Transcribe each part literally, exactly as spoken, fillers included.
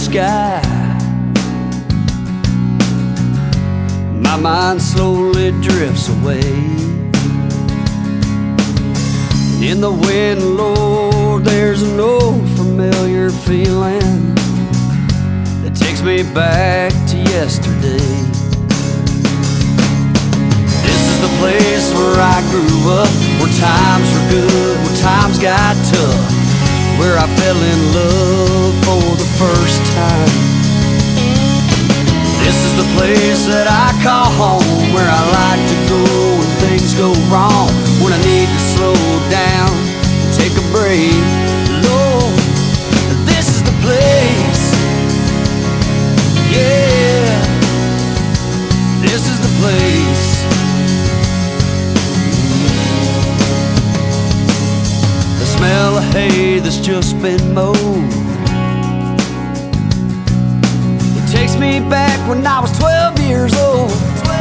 sky. My mind slowly drifts away. In the wind, Lord, there's an old familiar feeling that takes me back to yesterday. This is the place where I grew up, where times were good, where times got tough, where I fell in love for the first time. This is the place that I call home, where I like to go when things go wrong, when I need to slow down and take a break. Lord, this is the place. Yeah, this is the place. The smell of hay that's just been mowed, it takes me back when I was twelve years old.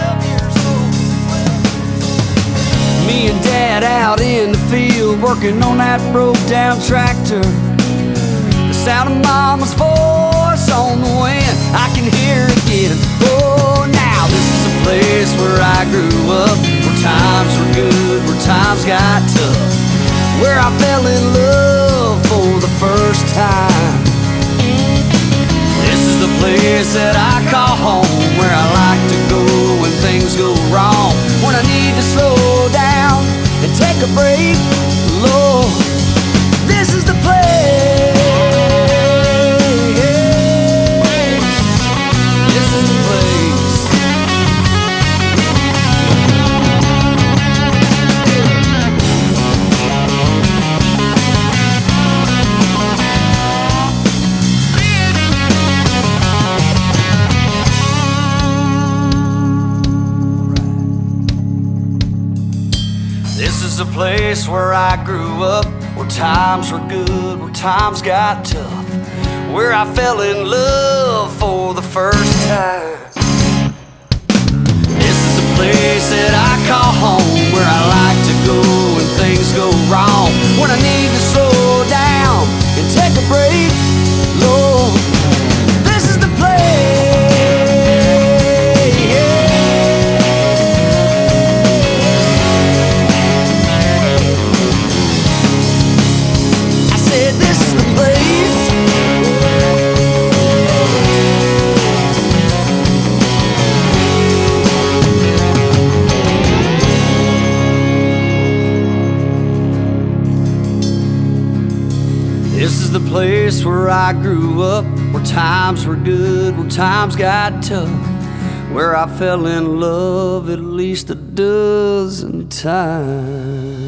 Me and Dad out in the field, working on that broke down tractor. The sound of Mama's voice on the wind, I can hear again. Oh, now this is a place where I grew up, where times were good, where times got tough, where I fell in love for the first time. This is the place that I call home, where I like to go when things go wrong, when I need to slow down and take a break. Lord, this is the place. This is the place. This is the place where I grew up, where times were good, where times got tough, where I fell in love for the first time. This is the place that I call home, where I like to go when things go wrong, when I need to slow down and take a break. Lord, this is the place. This is the place. This is the place where I grew up, where times were good, where times got tough, where I fell in love at least a dozen times.